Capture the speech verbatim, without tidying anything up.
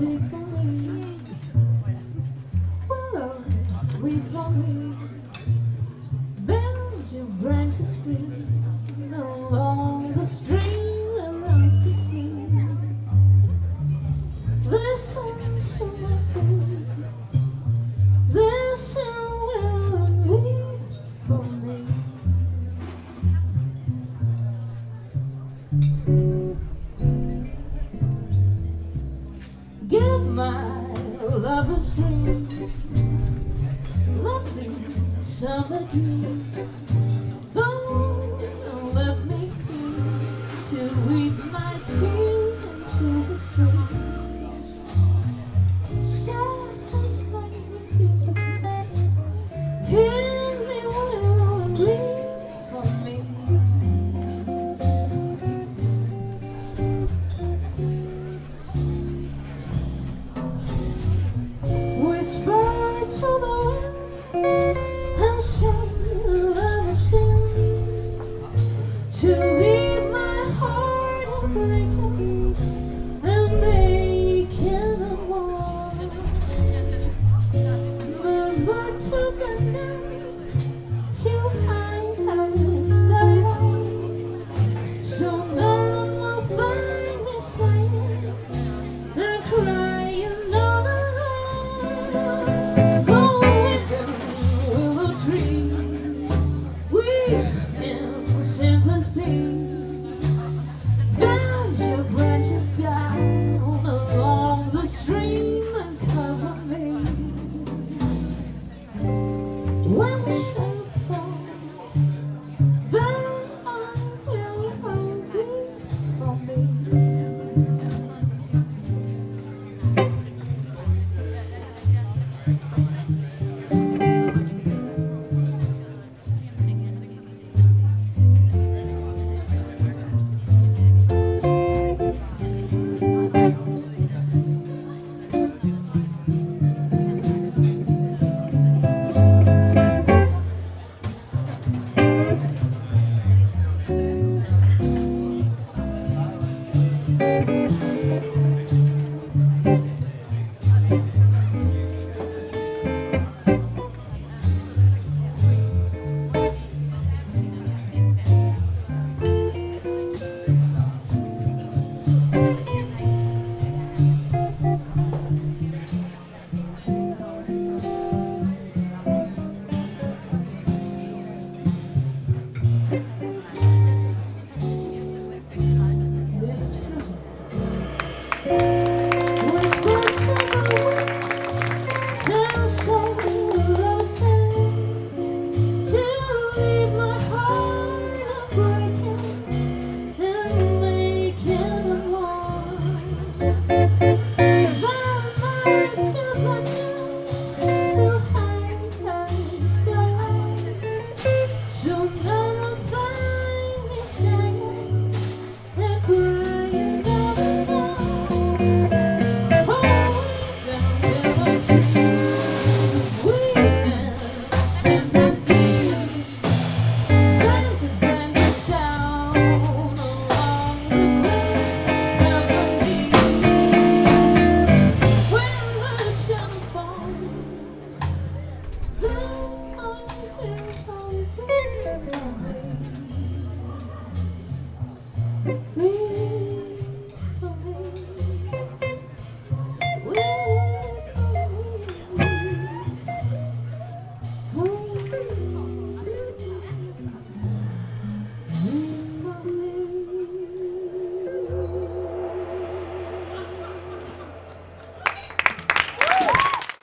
weep for me. Willow, weep for me. Bells your branches scream along the stream that runs to sea. Listen to my plea. Listen, willow, and weep for me. Give my lover's dream, lovely summer dream. Don't let me be to weep my tears into the stream. Sad as life, hear me, willow, and weep for me. Whisper to the wind and sing love sing to leave my heart unbreaking.